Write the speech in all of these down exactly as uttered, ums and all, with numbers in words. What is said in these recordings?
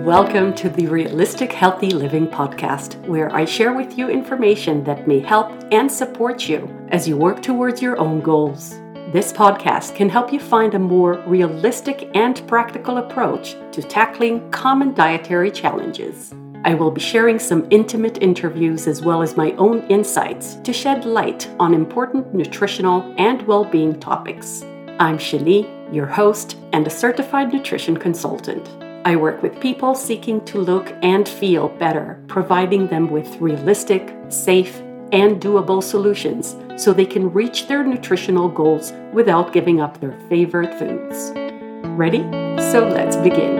Welcome to the Realistic Healthy Living podcast, where I share with you information that may help and support you as you work towards your own goals. This podcast can help you find a more realistic and practical approach to tackling common dietary challenges. I will be sharing some intimate interviews as well as my own insights to shed light on important nutritional and well-being topics. I'm Shani, your host and a certified nutrition consultant. I work with people seeking to look and feel better, providing them with realistic, safe, and doable solutions so they can reach their nutritional goals without giving up their favorite foods. Ready? So let's begin.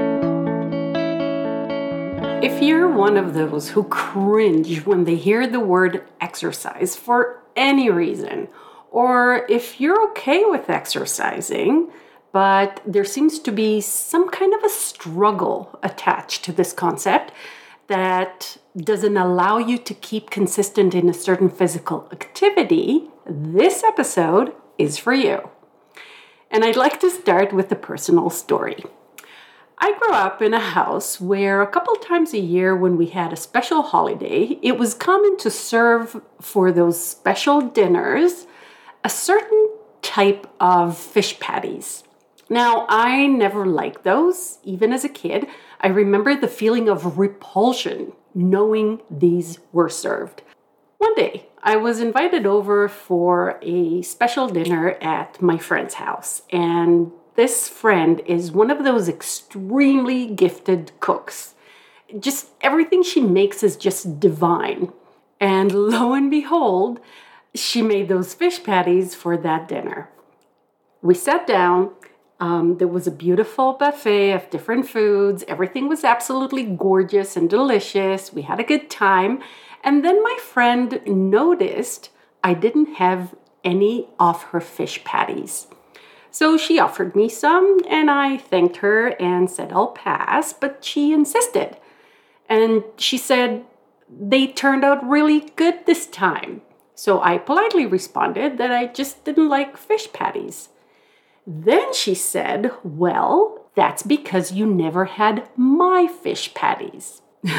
If you're one of those who cringe when they hear the word exercise for any reason, or if you're okay with exercising, but there seems to be some kind of a struggle attached to this concept that doesn't allow you to keep consistent in a certain physical activity, this episode is for you. And I'd like to start with a personal story. I grew up in a house where a couple times a year when we had a special holiday, it was common to serve for those special dinners a certain type of fish patties. Now, I never liked those, even as a kid. I remember the feeling of repulsion knowing these were served. One day, I was invited over for a special dinner at my friend's house, and this friend is one of those extremely gifted cooks. Just everything she makes is just divine. And lo and behold, she made those fish patties for that dinner. We sat down. Um, there was a beautiful buffet of different foods. Everything was absolutely gorgeous and delicious. We had a good time. And then my friend noticed I didn't have any of her fish patties. So she offered me some, and I thanked her and said I'll pass, but she insisted. And she said they turned out really good this time. So I politely responded that I just didn't like fish patties. Then she said, well, that's because you never had my fish patties.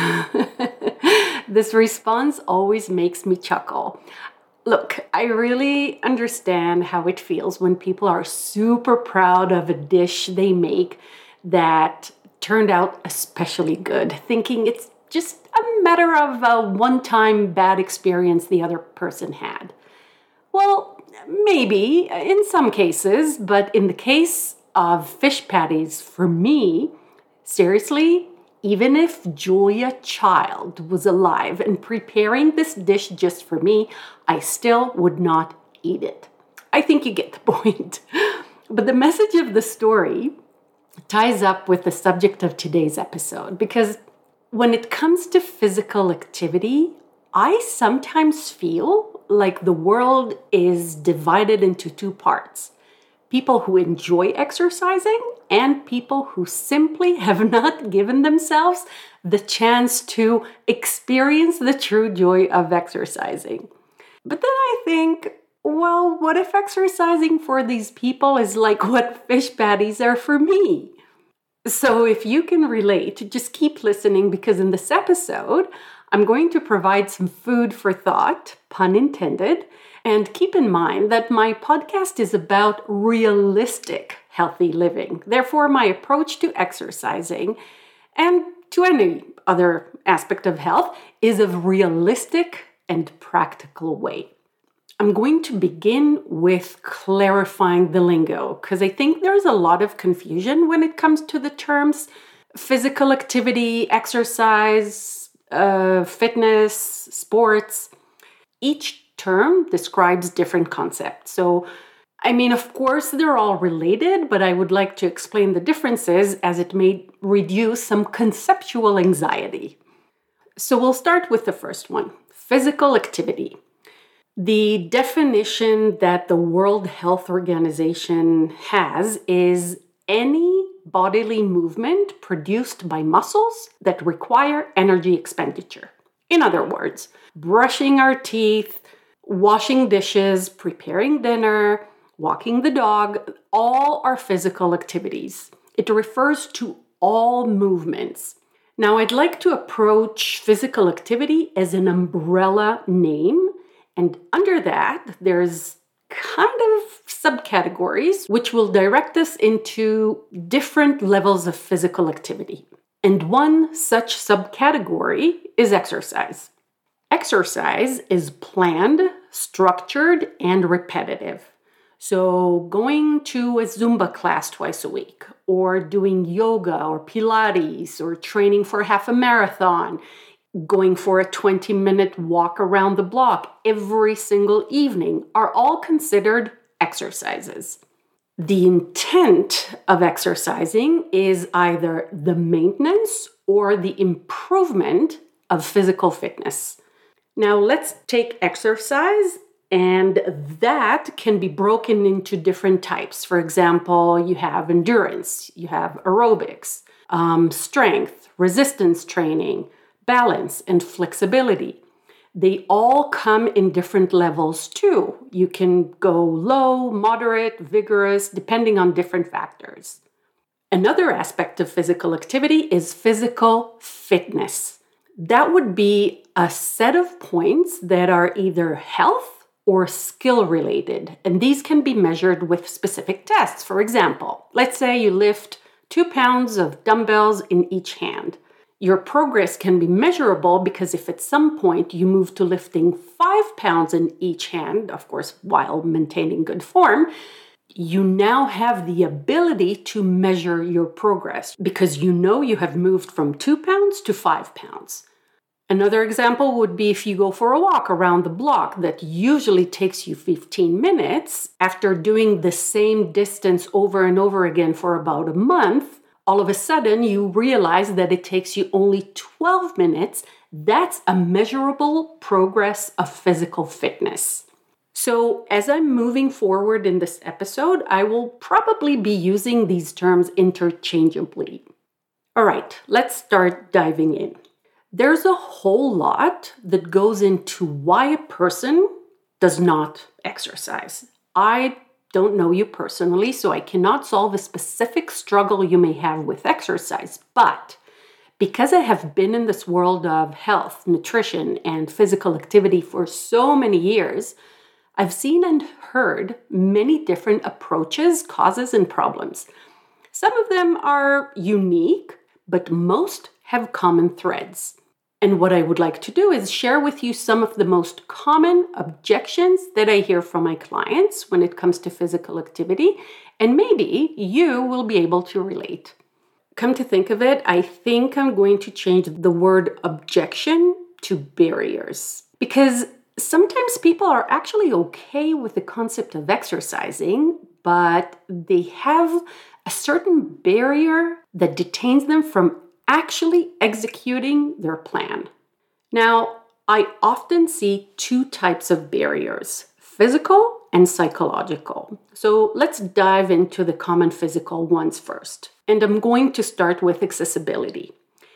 This response always makes me chuckle. Look, I really understand how it feels when people are super proud of a dish they make that turned out especially good, thinking it's just a matter of a one-time bad experience the other person had. Well, maybe in some cases, but in the case of fish patties, for me, seriously, even if Julia Child was alive and preparing this dish just for me, I still would not eat it. I think you get the point. But the message of the story ties up with the subject of today's episode, because when it comes to physical activity, I sometimes feel like the world is divided into two parts. People who enjoy exercising and people who simply have not given themselves the chance to experience the true joy of exercising. But then I think, well, what if exercising for these people is like what fish patties are for me? So if you can relate, just keep listening, because in this episode, I'm going to provide some food for thought, pun intended, and keep in mind that my podcast is about realistic healthy living. Therefore, my approach to exercising and to any other aspect of health is a realistic and practical way. I'm going to begin with clarifying the lingo, because I think there's a lot of confusion when it comes to the terms physical activity, exercise, Uh, fitness, sports. Each term describes different concepts. So, I mean, of course, they're all related, but I would like to explain the differences as it may reduce some conceptual anxiety. So we'll start with the first one, physical activity. The definition that the World Health Organization has is any bodily movement produced by muscles that require energy expenditure. In other words, brushing our teeth, washing dishes, preparing dinner, walking the dog, all are physical activities. It refers to all movements. Now, I'd like to approach physical activity as an umbrella name, and under that, there's kind of subcategories which will direct us into different levels of physical activity. And one such subcategory is exercise. Exercise is planned, structured, and repetitive. So going to a Zumba class twice a week, or doing yoga or Pilates, or training for half a marathon, going for a twenty-minute walk around the block every single evening are all considered exercises. The intent of exercising is either the maintenance or the improvement of physical fitness. Now, let's take exercise, and that can be broken into different types. For example, you have endurance, you have aerobics, um, strength, resistance training, balance, and flexibility. They all come in different levels too. You can go low, moderate, vigorous, depending on different factors. Another aspect of physical activity is physical fitness. That would be a set of points that are either health or skill related, and these can be measured with specific tests. For example, let's say you lift two pounds of dumbbells in each hand. Your progress can be measurable because if at some point you move to lifting five pounds in each hand, of course, while maintaining good form, you now have the ability to measure your progress because you know you have moved from two pounds to five pounds. Another example would be if you go for a walk around the block that usually takes you fifteen minutes. After doing the same distance over and over again for about a month, all of a sudden you realize that it takes you only twelve minutes. That's a measurable progress of physical fitness. So as I'm moving forward in this episode, I will probably be using these terms interchangeably. All right, let's start diving in. There's a whole lot that goes into why a person does not exercise. I don't know you personally, so I cannot solve a specific struggle you may have with exercise. But because I have been in this world of health, nutrition, and physical activity for so many years, I've seen and heard many different approaches, causes, and problems. Some of them are unique, but most have common threads. And what I would like to do is share with you some of the most common objections that I hear from my clients when it comes to physical activity, and maybe you will be able to relate. Come to think of it, I think I'm going to change the word objection to barriers, because sometimes people are actually okay with the concept of exercising, but they have a certain barrier that detains them from actually executing their plan. Now, I often see two types of barriers, physical and psychological. So let's dive into the common physical ones first. And I'm going to start with accessibility.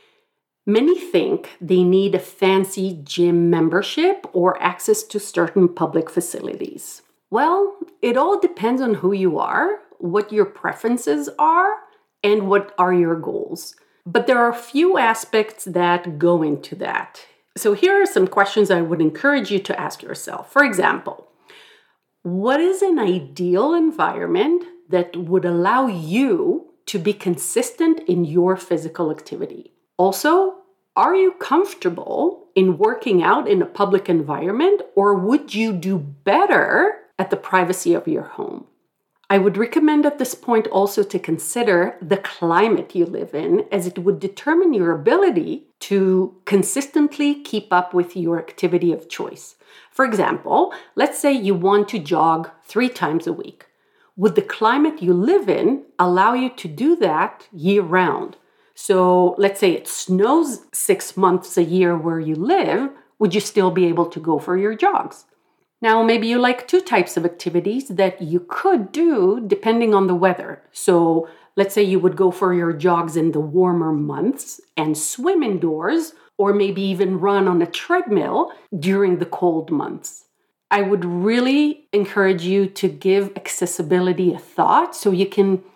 Many think they need a fancy gym membership or access to certain public facilities. Well, it all depends on who you are, what your preferences are, and what are your goals. But there are a few aspects that go into that. So here are some questions I would encourage you to ask yourself. For example, what is an ideal environment that would allow you to be consistent in your physical activity? Also, are you comfortable in working out in a public environment, or would you do better at the privacy of your home? I would recommend at this point also to consider the climate you live in, as it would determine your ability to consistently keep up with your activity of choice. For example, let's say you want to jog three times a week. Would the climate you live in allow you to do that year round? So let's say it snows six months a year where you live, would you still be able to go for your jogs? Now, maybe you like two types of activities that you could do depending on the weather. So let's say you would go for your jogs in the warmer months and swim indoors, or maybe even run on a treadmill during the cold months. I would really encourage you to give accessibility a thought so you can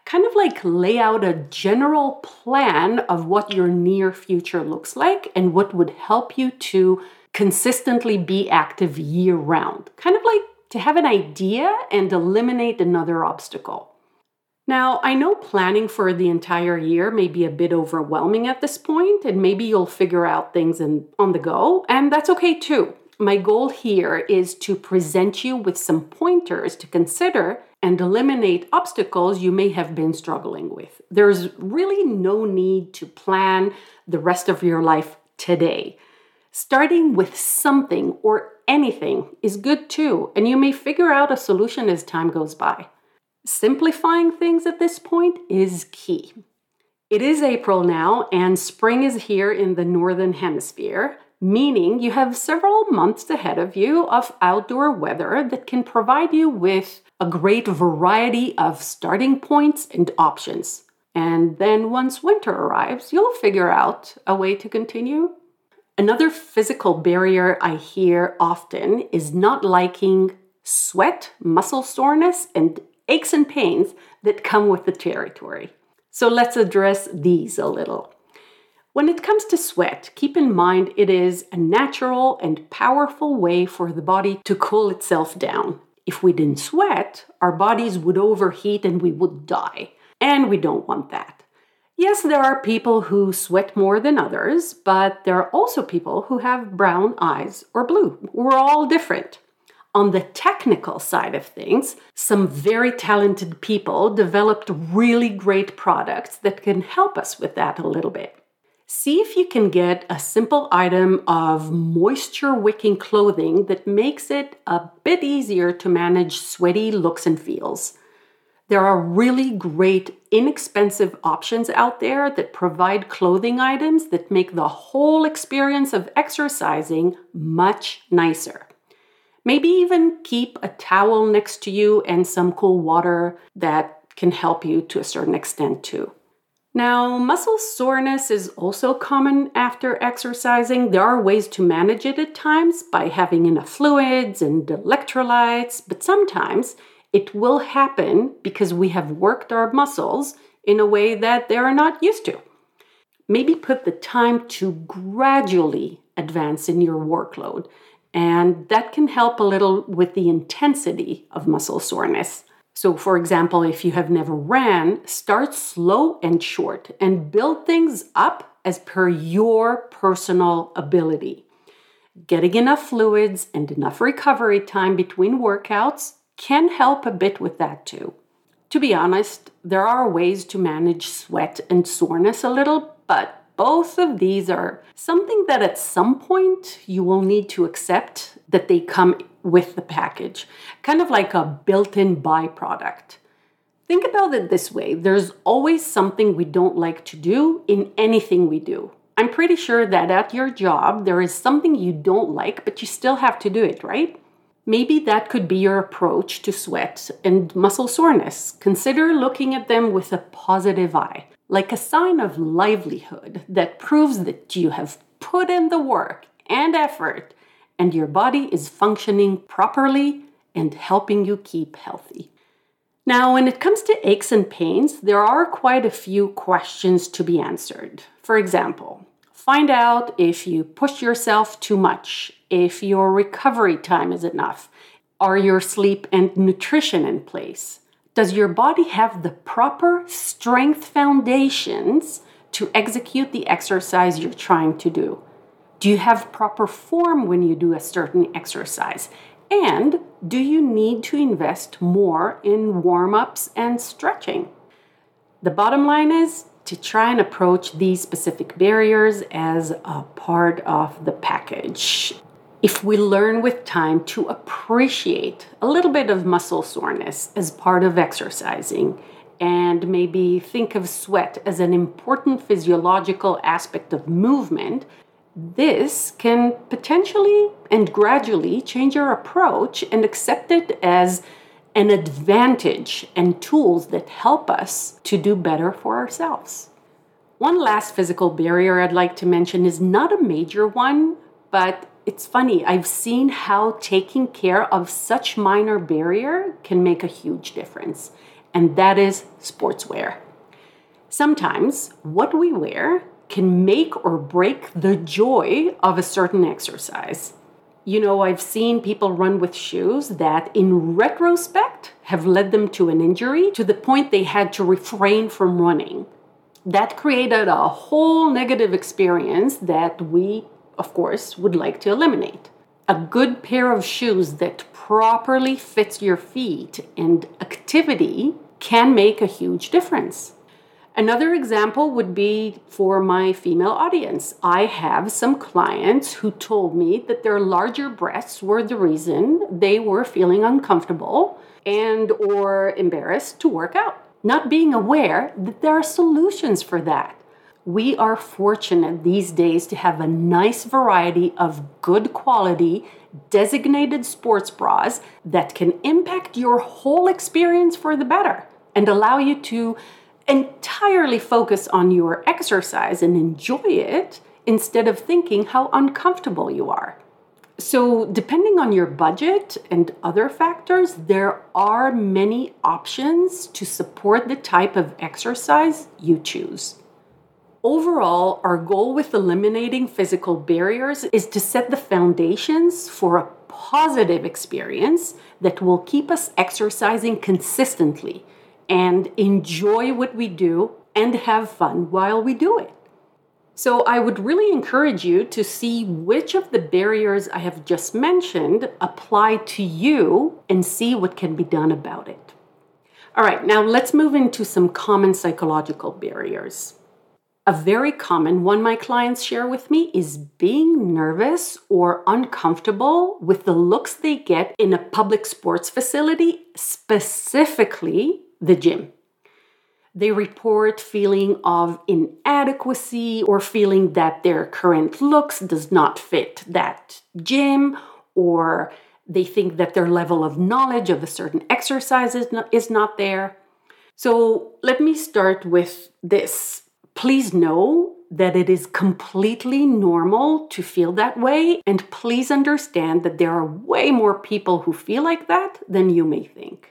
kind of like lay out a general plan of what your near future looks like and what would help you to consistently be active year round. Kind of like to have an idea and eliminate another obstacle. Now, I know planning for the entire year may be a bit overwhelming at this point, and maybe you'll figure out things in, on the go, and that's okay too. My goal here is to present you with some pointers to consider and eliminate obstacles you may have been struggling with. There's really no need to plan the rest of your life today. Starting with something or anything is good too, and you may figure out a solution as time goes by. Simplifying things at this point is key. It is April now, and spring is here in the Northern Hemisphere, meaning you have several months ahead of you of outdoor weather that can provide you with a great variety of starting points and options. And then once winter arrives, you'll figure out a way to continue. Another physical barrier I hear often is not liking sweat, muscle soreness, and aches and pains that come with the territory. So let's address these a little. When it comes to sweat, keep in mind it is a natural and powerful way for the body to cool itself down. If we didn't sweat, our bodies would overheat and we would die. And we don't want that. Yes, there are people who sweat more than others, but there are also people who have brown eyes or blue. We're all different. On the technical side of things, some very talented people developed really great products that can help us with that a little bit. See if you can get a simple item of moisture-wicking clothing that makes it a bit easier to manage sweaty looks and feels. There are really great, inexpensive options out there that provide clothing items that make the whole experience of exercising much nicer. Maybe even keep a towel next to you and some cool water that can help you to a certain extent too. Now, muscle soreness is also common after exercising. There are ways to manage it at times by having enough fluids and electrolytes, but sometimes it will happen because we have worked our muscles in a way that they are not used to. Maybe put the time to gradually advance in your workload. And that can help a little with the intensity of muscle soreness. So, for example, if you have never ran, start slow and short and build things up as per your personal ability. Getting enough fluids and enough recovery time between workouts can help a bit with that too. To be honest, there are ways to manage sweat and soreness a little, but both of these are something that at some point you will need to accept that they come with the package, kind of like a built-in byproduct. Think about it this way. There's always something we don't like to do in anything we do. I'm pretty sure that at your job, there is something you don't like, but you still have to do it, right? Maybe that could be your approach to sweat and muscle soreness. Consider looking at them with a positive eye, like a sign of livelihood that proves that you have put in the work and effort and your body is functioning properly and helping you keep healthy. Now, when it comes to aches and pains, there are quite a few questions to be answered. For example, find out if you push yourself too much, if your recovery time is enough, are your sleep and nutrition in place? Does your body have the proper strength foundations to execute the exercise you're trying to do? Do you have proper form when you do a certain exercise? And do you need to invest more in warm-ups and stretching? The bottom line is to try and approach these specific barriers as a part of the package. If we learn with time to appreciate a little bit of muscle soreness as part of exercising, and maybe think of sweat as an important physiological aspect of movement, this can potentially and gradually change our approach and accept it as an advantage and tools that help us to do better for ourselves. One last physical barrier I'd like to mention is not a major one, but it's funny. I've seen how taking care of such minor barrier can make a huge difference. and that is sportswear. Sometimes what we wear can make or break the joy of a certain exercise. You know, I've seen people run with shoes that in retrospect have led them to an injury to the point they had to refrain from running. That created a whole negative experience that we, of course, would like to eliminate. A good pair of shoes that properly fits your feet and activity can make a huge difference. Another example would be for my female audience. I have some clients who told me that their larger breasts were the reason they were feeling uncomfortable and or embarrassed to work out, not being aware that there are solutions for that. We are fortunate these days to have a nice variety of good quality, designated sports bras that can impact your whole experience for the better and allow you to entirely focus on your exercise and enjoy it instead of thinking how uncomfortable you are. So, depending on your budget and other factors, there are many options to support the type of exercise you choose. Overall, our goal with eliminating physical barriers is to set the foundations for a positive experience that will keep us exercising consistently and enjoy what we do and have fun while we do it. So I would really encourage you to see which of the barriers I have just mentioned apply to you and see what can be done about it. All right, now let's move into some common psychological barriers. A very common one my clients share with me is being nervous or uncomfortable with the looks they get in a public sports facility, specifically the gym. They report feeling of inadequacy or feeling that their current looks does not fit that gym, or they think that their level of knowledge of a certain exercise is not, is not there. So let me start with this. Please know that it is completely normal to feel that way, and please understand that there are way more people who feel like that than you may think.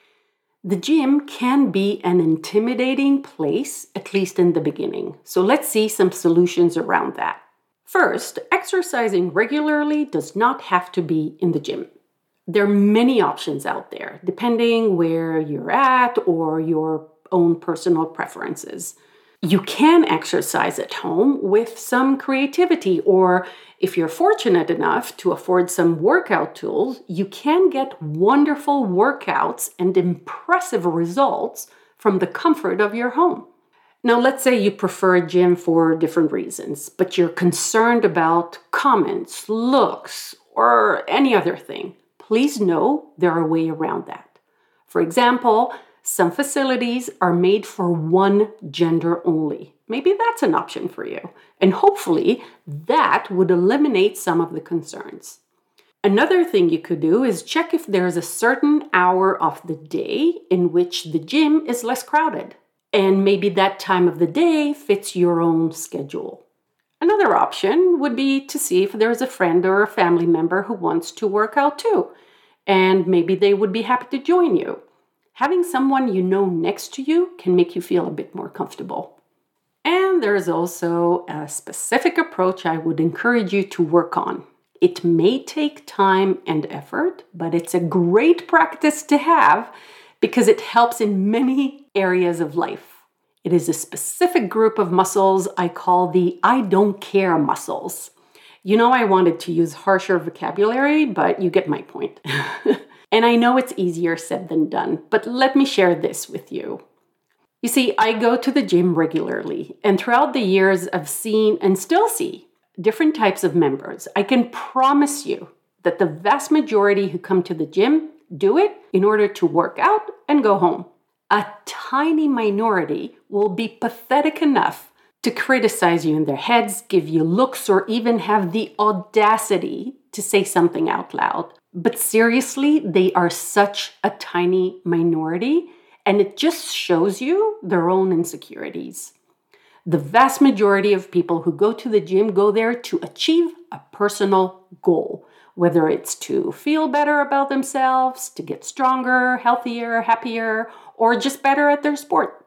The gym can be an intimidating place, at least in the beginning. So let's see some solutions around that. First, exercising regularly does not have to be in the gym. There are many options out there, depending where you're at or your own personal preferences. You can exercise at home with some creativity, or if you're fortunate enough to afford some workout tools, you can get wonderful workouts and impressive results from the comfort of your home. Now, let's say you prefer a gym for different reasons, but you're concerned about comments, looks, or any other thing. Please know there are ways around that. For example, some facilities are made for one gender only. Maybe that's an option for you. And hopefully that would eliminate some of the concerns. Another thing you could do is check if there's a certain hour of the day in which the gym is less crowded. And maybe that time of the day fits your own schedule. Another option would be to see if there's a friend or a family member who wants to work out too. And maybe they would be happy to join you. Having someone you know next to you can make you feel a bit more comfortable. And there's also a specific approach I would encourage you to work on. It may take time and effort, but it's a great practice to have because it helps in many areas of life. It is a specific group of muscles I call the I don't care muscles. You know, I wanted to use harsher vocabulary, but you get my point. And I know it's easier said than done, but let me share this with you. You see, I go to the gym regularly, and throughout the years I've seen and still see different types of members. I can promise you that the vast majority who come to the gym do it in order to work out and go home. A tiny minority will be pathetic enough to criticize you in their heads, give you looks, or even have the audacity to say something out loud. But seriously, they are such a tiny minority, and it just shows you their own insecurities. The vast majority of people who go to the gym go there to achieve a personal goal, whether it's to feel better about themselves, to get stronger, healthier, happier, or just better at their sport.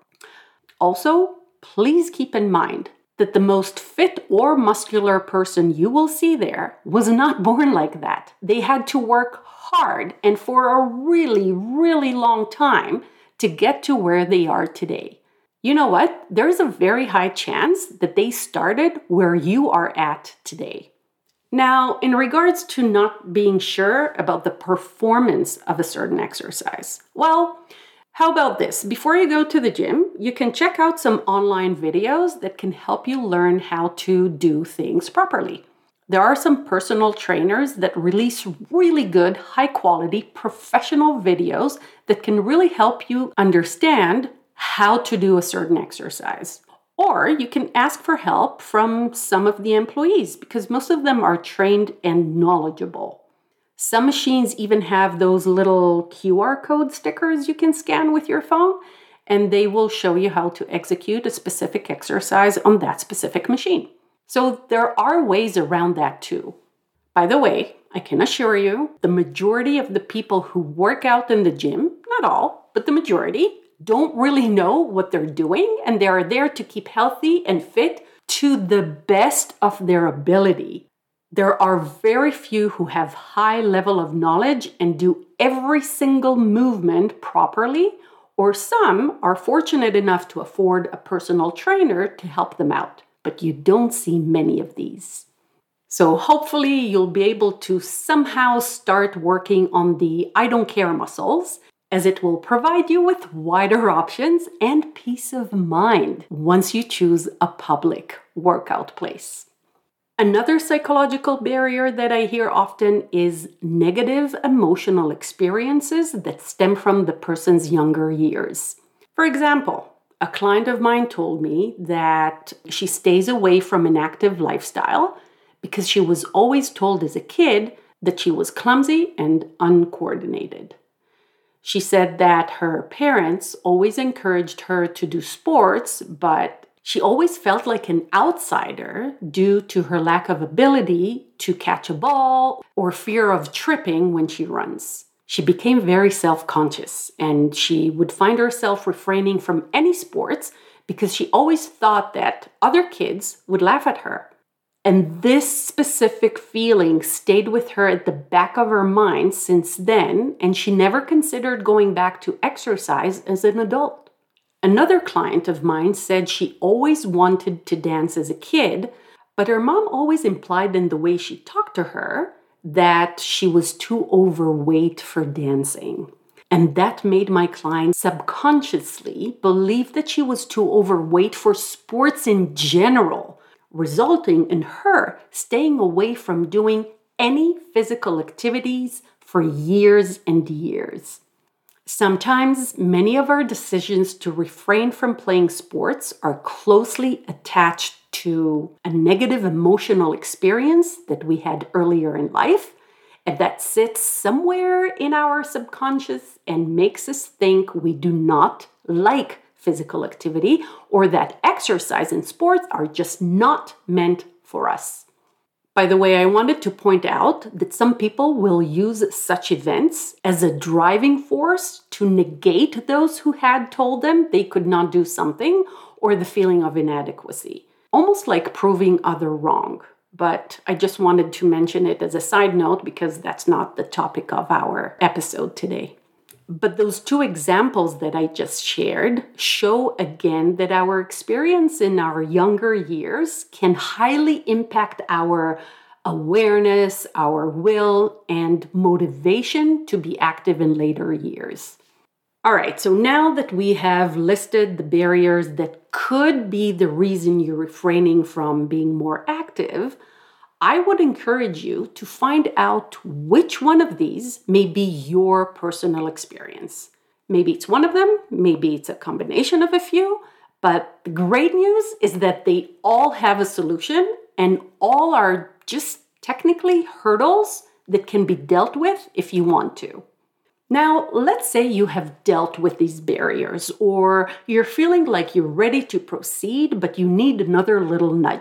Also, please keep in mind that the most fit or muscular person you will see there was not born like that. They had to work hard and for a really, really long time to get to where they are today. You know what? There's a very high chance that they started where you are at today. Now, in regards to not being sure about the performance of a certain exercise, well, how about this? Before you go to the gym, you can check out some online videos that can help you learn how to do things properly. There are some personal trainers that release really good, high-quality, professional videos that can really help you understand how to do a certain exercise. Or you can ask for help from some of the employees because most of them are trained and knowledgeable. Some machines even have those little Q R code stickers you can scan with your phone, and they will show you how to execute a specific exercise on that specific machine. So there are ways around that too. By the way, I can assure you, the majority of the people who work out in the gym, not all, but the majority, don't really know what they're doing, and they are there to keep healthy and fit to the best of their ability. There are very few who have high level of knowledge and do every single movement properly, or some are fortunate enough to afford a personal trainer to help them out. But you don't see many of these. So hopefully you'll be able to somehow start working on the I don't care muscles, as it will provide you with wider options and peace of mind once you choose a public workout place. Another psychological barrier that I hear often is negative emotional experiences that stem from the person's younger years. For example, a client of mine told me that she stays away from an active lifestyle because she was always told as a kid that she was clumsy and uncoordinated. She said that her parents always encouraged her to do sports, but she always felt like an outsider due to her lack of ability to catch a ball or fear of tripping when she runs. She became very self-conscious, and she would find herself refraining from any sports because she always thought that other kids would laugh at her. And this specific feeling stayed with her at the back of her mind since then, and she never considered going back to exercise as an adult. Another client of mine said she always wanted to dance as a kid, but her mom always implied in the way she talked to her that she was too overweight for dancing. And that made my client subconsciously believe that she was too overweight for sports in general, resulting in her staying away from doing any physical activities for years and years. Sometimes many of our decisions to refrain from playing sports are closely attached to a negative emotional experience that we had earlier in life, and that sits somewhere in our subconscious and makes us think we do not like physical activity, or that exercise and sports are just not meant for us. By the way, I wanted to point out that some people will use such events as a driving force to negate those who had told them they could not do something, or the feeling of inadequacy, almost like proving other wrong. But I just wanted to mention it as a side note because that's not the topic of our episode today. But those two examples that I just shared show again that our experience in our younger years can highly impact our awareness, our will, and motivation to be active in later years. All right, so now that we have listed the barriers that could be the reason you're refraining from being more active, I would encourage you to find out which one of these may be your personal experience. Maybe it's one of them, maybe it's a combination of a few, but the great news is that they all have a solution and all are just technically hurdles that can be dealt with if you want to. Now, let's say you have dealt with these barriers, or you're feeling like you're ready to proceed, but you need another little nudge.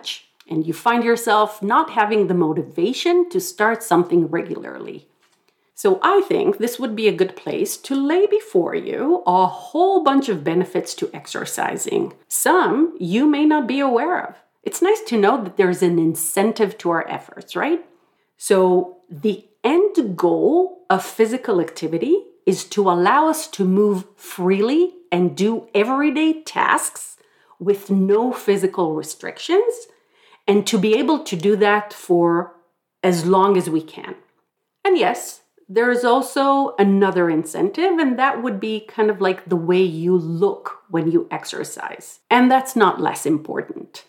and you find yourself not having the motivation to start something regularly. So I think this would be a good place to lay before you a whole bunch of benefits to exercising. Some you may not be aware of. It's nice to know that there's an incentive to our efforts, right? So the end goal of physical activity is to allow us to move freely and do everyday tasks with no physical restrictions, and to be able to do that for as long as we can. And yes, there is also another incentive, and that would be kind of like the way you look when you exercise. And that's not less important.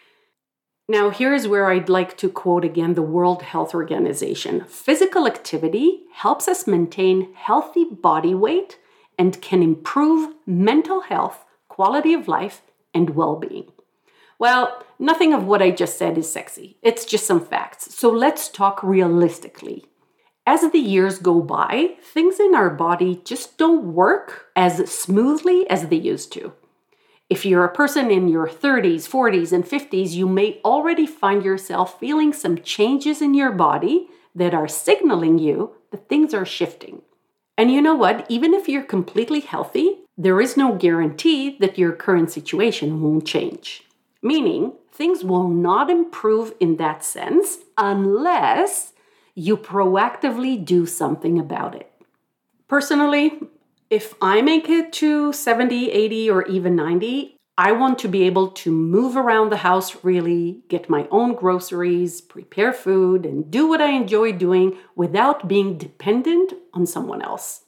Now, here's where I'd like to quote again the World Health Organization. Physical activity helps us maintain healthy body weight and can improve mental health, quality of life, and well-being. Well, nothing of what I just said is sexy. It's just some facts. So let's talk realistically. As the years go by, things in our body just don't work as smoothly as they used to. If you're a person in your thirties, forties, and fifties, you may already find yourself feeling some changes in your body that are signaling you that things are shifting. And you know what? Even if you're completely healthy, there is no guarantee that your current situation won't change. Meaning, things will not improve in that sense unless you proactively do something about it. Personally, if I make it to seventy, eighty, or even ninety, I want to be able to move around the house freely, get my own groceries, prepare food, and do what I enjoy doing without being dependent on someone else.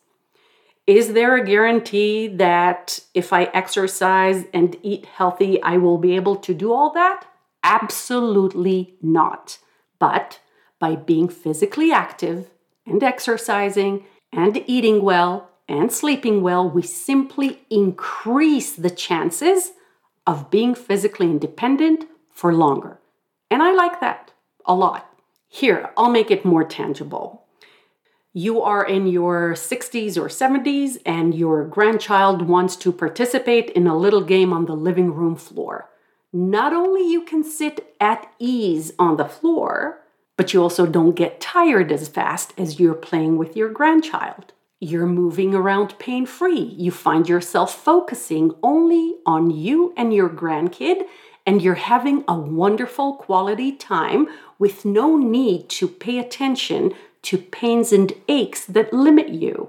Is there a guarantee that if I exercise and eat healthy, I will be able to do all that? Absolutely not. But by being physically active and exercising and eating well and sleeping well, we simply increase the chances of being physically independent for longer. And I like that a lot. Here, I'll make it more tangible. You are in your sixties or seventies and your grandchild wants to participate in a little game on the living room floor. Not only you can sit at ease on the floor, but you also don't get tired as fast as you're playing with your grandchild. You're moving around pain-free. You find yourself focusing only on you and your grandkid, and you're having a wonderful quality time with no need to pay attention to pains and aches that limit you.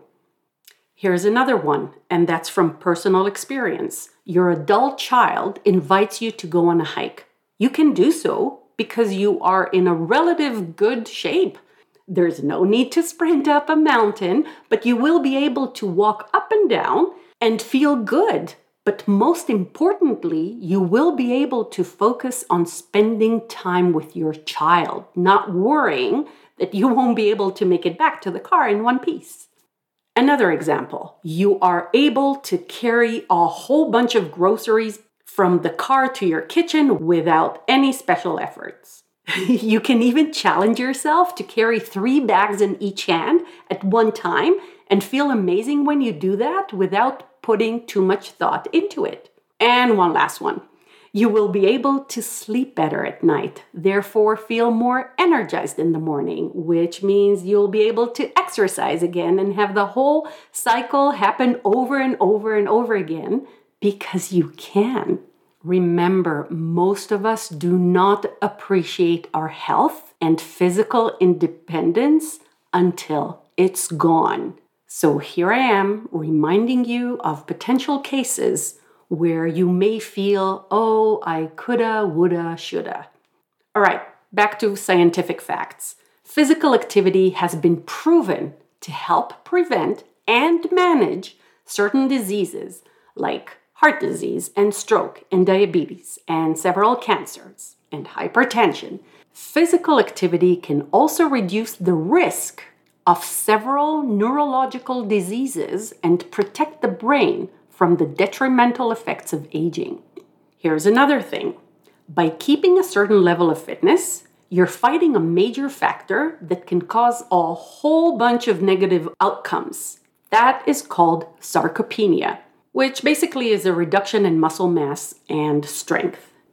Here's another one, and that's from personal experience. Your adult child invites you to go on a hike. You can do so because you are in a relative good shape. There's no need to sprint up a mountain, but you will be able to walk up and down and feel good. But most importantly, you will be able to focus on spending time with your child, not worrying that you won't be able to make it back to the car in one piece. Another example, you are able to carry a whole bunch of groceries from the car to your kitchen without any special efforts. You can even challenge yourself to carry three bags in each hand at one time and feel amazing when you do that without putting too much thought into it. And one last one. You will be able to sleep better at night, therefore feel more energized in the morning, which means you'll be able to exercise again and have the whole cycle happen over and over and over again because you can. Remember, most of us do not appreciate our health and physical independence until it's gone. So here I am reminding you of potential cases where you may feel, oh, I coulda, woulda, shoulda. All right, back to scientific facts. Physical activity has been proven to help prevent and manage certain diseases like heart disease and stroke and diabetes and several cancers and hypertension. Physical activity can also reduce the risk of several neurological diseases and protect the brain from the detrimental effects of aging. Here's another thing. By keeping a certain level of fitness, you're fighting a major factor that can cause a whole bunch of negative outcomes. That is called sarcopenia, which basically is a reduction in muscle mass and strength.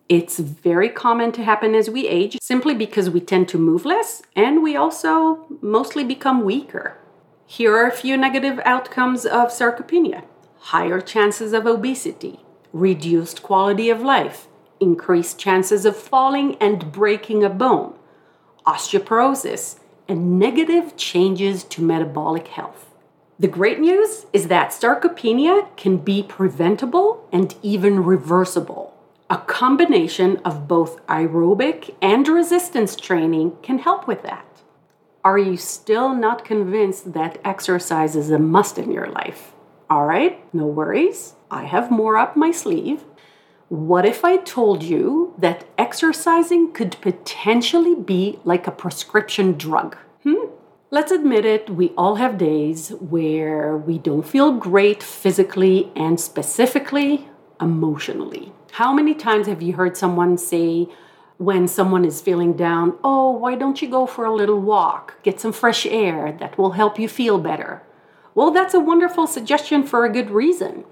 It's very common to happen as we age, simply because we tend to move less and we also mostly become weaker. Here are a few negative outcomes of sarcopenia: higher chances of obesity, reduced quality of life, increased chances of falling and breaking a bone, osteoporosis, and negative changes to metabolic health. The great news is that sarcopenia can be preventable and even reversible. A combination of both aerobic and resistance training can help with that. Are you still not convinced that exercise is a must in your life? All right, no worries. I have more up my sleeve. What if I told you that exercising could potentially be like a prescription drug? Hmm? Let's admit it, we all have days where we don't feel great physically and specifically emotionally. How many times have you heard someone say when someone is feeling down, "Oh, why don't you go for a little walk? Get some fresh air. That will help you feel better." Well, that's a wonderful suggestion for a good reason.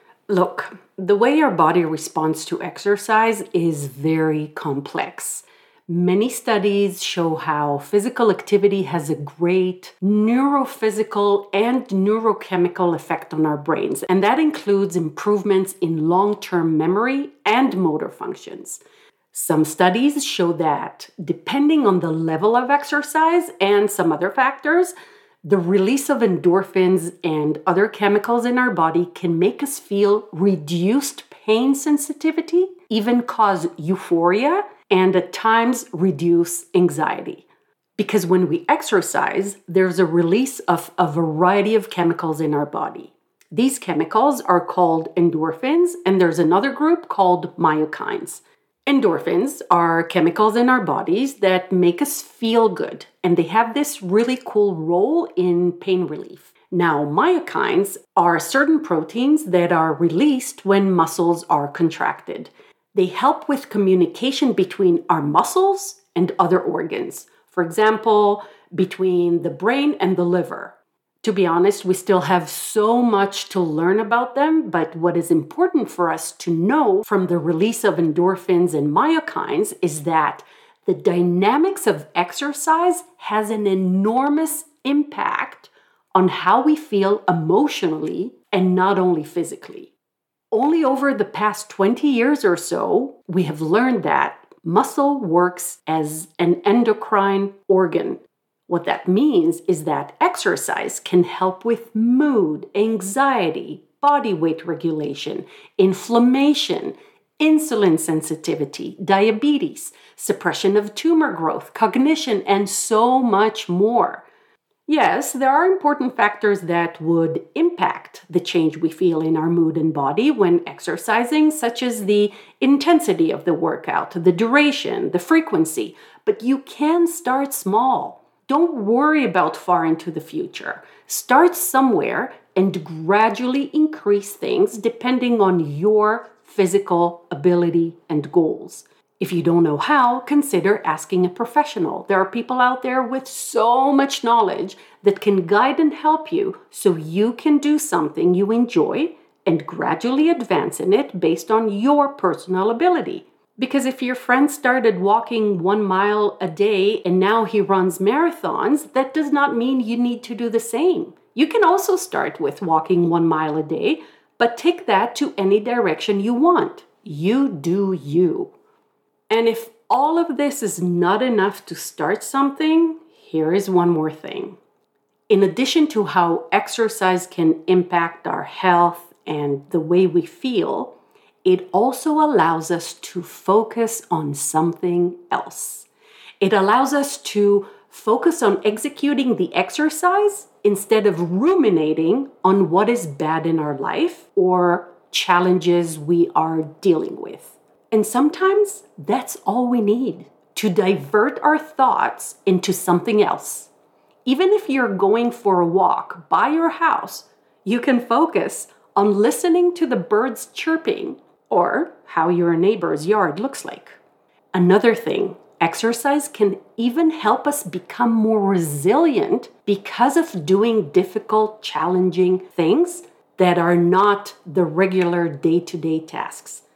Look, the way our body responds to exercise is very complex. Many studies show how physical activity has a great neurophysical and neurochemical effect on our brains, and that includes improvements in long-term memory and motor functions. Some studies show that, depending on the level of exercise and some other factors, the release of endorphins and other chemicals in our body can make us feel reduced pain sensitivity, even cause euphoria, and at times reduce anxiety. Because when we exercise, there's a release of a variety of chemicals in our body. These chemicals are called endorphins, and there's another group called myokines. Endorphins are chemicals in our bodies that make us feel good, and they have this really cool role in pain relief. Now, myokines are certain proteins that are released when muscles are contracted. They help with communication between our muscles and other organs. For example, between the brain and the liver. To be honest, we still have so much to learn about them, but what is important for us to know from the release of endorphins and myokines is that the dynamics of exercise has an enormous impact on how we feel emotionally and not only physically. Only over the past twenty years or so, we have learned that muscle works as an endocrine organ. What that means is that exercise can help with mood, anxiety, body weight regulation, inflammation, insulin sensitivity, diabetes, suppression of tumor growth, cognition, and so much more. Yes, there are important factors that would impact the change we feel in our mood and body when exercising, such as the intensity of the workout, the duration, the frequency, but you can start small. Don't worry about far into the future. Start somewhere and gradually increase things depending on your physical ability and goals. If you don't know how, consider asking a professional. There are people out there with so much knowledge that can guide and help you so you can do something you enjoy and gradually advance in it based on your personal ability. Because if your friend started walking one mile a day and now he runs marathons, that does not mean you need to do the same. You can also start with walking one mile a day, but take that to any direction you want. You do you. And if all of this is not enough to start something, here is one more thing. In addition to how exercise can impact our health and the way we feel, it also allows us to focus on something else. It allows us to focus on executing the exercise instead of ruminating on what is bad in our life or challenges we are dealing with. And sometimes that's all we need to divert our thoughts into something else. Even if you're going for a walk by your house, you can focus on listening to the birds chirping or how your neighbor's yard looks like. Another thing, exercise can even help us become more resilient because of doing difficult, challenging things that are not the regular day-to-day tasks.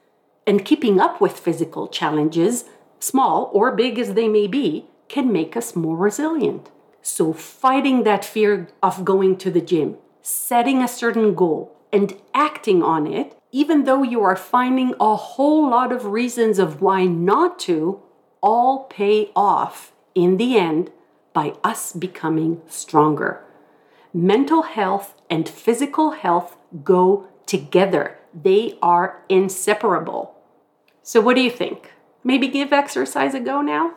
And keeping up with physical challenges, small or big as they may be, can make us more resilient. So fighting that fear of going to the gym, setting a certain goal, and acting on it, even though you are finding a whole lot of reasons of why not to, all pay off in the end by us becoming stronger. Mental health and physical health go together. They are inseparable. So what do you think? Maybe give exercise a go now?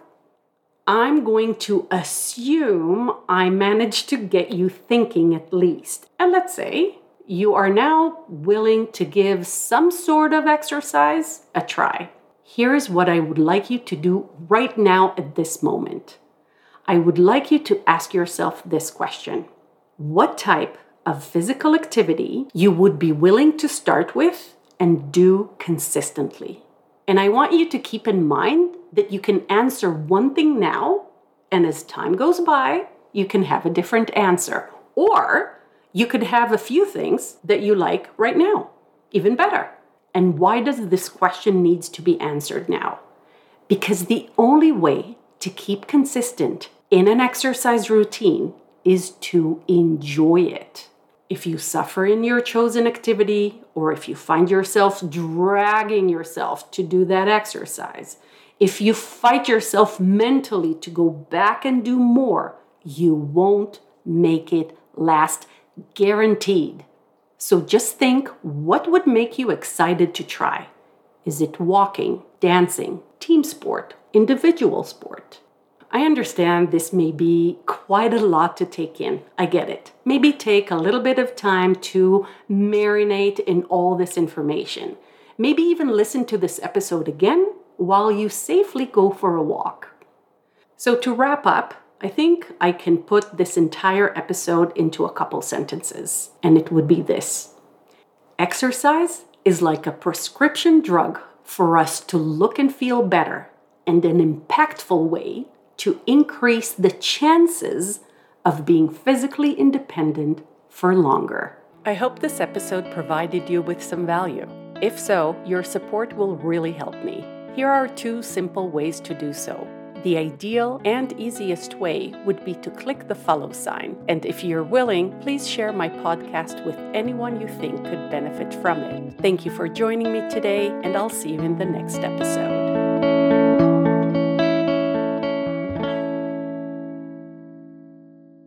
I'm going to assume I managed to get you thinking at least. And let's say you are now willing to give some sort of exercise a try. Here's what I would like you to do right now at this moment. I would like you to ask yourself this question. What type of physical activity you would be willing to start with and do consistently? And I want you to keep in mind that you can answer one thing now, and as time goes by, you can have a different answer. Or you could have a few things that you like right now, even better. And why does this question needs to be answered now? Because the only way to keep consistent in an exercise routine is to enjoy it. If you suffer in your chosen activity, or if you find yourself dragging yourself to do that exercise, if you fight yourself mentally to go back and do more, you won't make it last, guaranteed. So just think, what would make you excited to try? Is it walking, dancing, team sport, individual sport? I understand this may be quite a lot to take in. I get it. Maybe take a little bit of time to marinate in all this information. Maybe even listen to this episode again while you safely go for a walk. So to wrap up, I think I can put this entire episode into a couple sentences, and it would be this. Exercise is like a prescription drug for us to look and feel better, and an impactful way to increase the chances of being physically independent for longer. I hope this episode provided you with some value. If so, your support will really help me. Here are two simple ways to do so. The ideal and easiest way would be to click the follow sign. And if you're willing, please share my podcast with anyone you think could benefit from it. Thank you for joining me today, and I'll see you in the next episode.